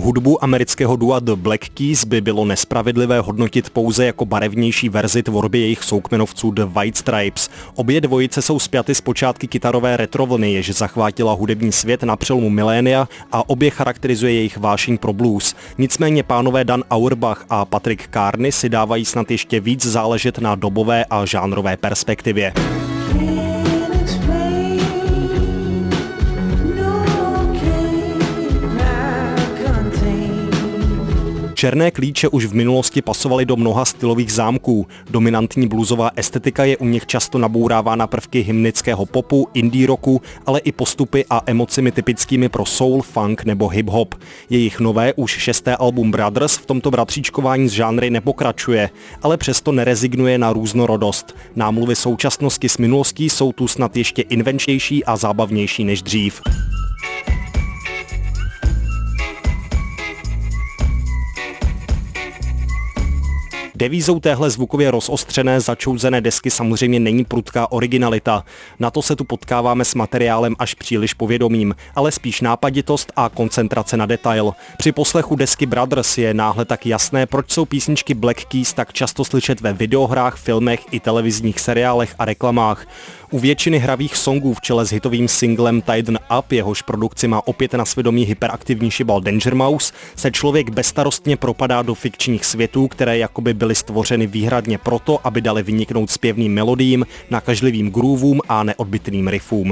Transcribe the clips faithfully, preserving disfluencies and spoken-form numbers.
Hudbu amerického dua The Black Keys by bylo nespravedlivé hodnotit pouze jako barevnější verzi tvorby jejich soukmenovců The White Stripes. Obě dvojice jsou spjaty z počátky kytarové retrovlny, jež zachvátila hudební svět na přelomu milénia a obě charakterizuje jejich vášeň pro blues. Nicméně pánové Dan Auerbach a Patrick Carney si dávají snad ještě víc záležet na dobové a žánrové perspektivě. Černé klíče už v minulosti pasovaly do mnoha stylových zámků. Dominantní bluesová estetika je u nich často nabourávána prvky hymnického popu, indie rocku, ale i postupy a emocemi typickými pro soul, funk nebo hip-hop. Jejich nové, už šesté album Brothers v tomto bratříčkování z žánry nepokračuje, ale přesto nerezignuje na různorodost. Námluvy současnosti s minulostí jsou tu snad ještě invenčnější a zábavnější než dřív. Devízou téhle zvukově rozostřené, začouzené desky samozřejmě není prudká originalita. Na to se tu potkáváme s materiálem až příliš povědomým, ale spíš nápaditost a koncentrace na detail. Při poslechu desky Brothers je náhle tak jasné, proč jsou písničky Black Keys tak často slyšet ve videohrách, filmech i televizních seriálech a reklamách. U většiny hravých songů v čele s hitovým singlem Tighten Up, jehož produkci má opět na svědomí hyperaktivní šibal Danger Mouse, se člověk bezstarostně propadá do fikčních světů, které jakoby byly stvořeny výhradně proto, aby dali vyniknout zpěvným melodiím, nakažlivým groovům a neodbytným riffům.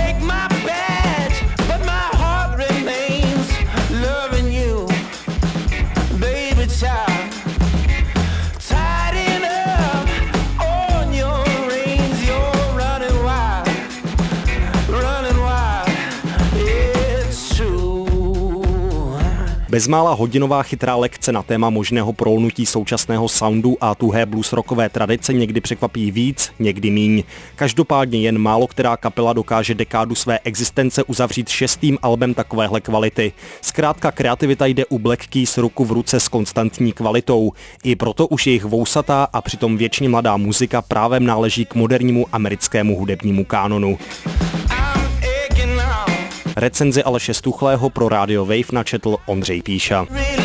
Bezmála hodinová chytrá lekce na téma možného prolnutí současného soundu a tuhé bluesrockové tradice někdy překvapí víc, někdy míň. Každopádně jen málo která kapela dokáže dekádu své existence uzavřít šestým albem takovéhle kvality. Zkrátka kreativita jde u Black Keys ruku v ruce s konstantní kvalitou. I proto už jejich vousatá a přitom věčně mladá muzika právem náleží k modernímu americkému hudebnímu kánonu. Recenzi Aleše Stuchlého pro Radio Wave načetl Ondřej Píša.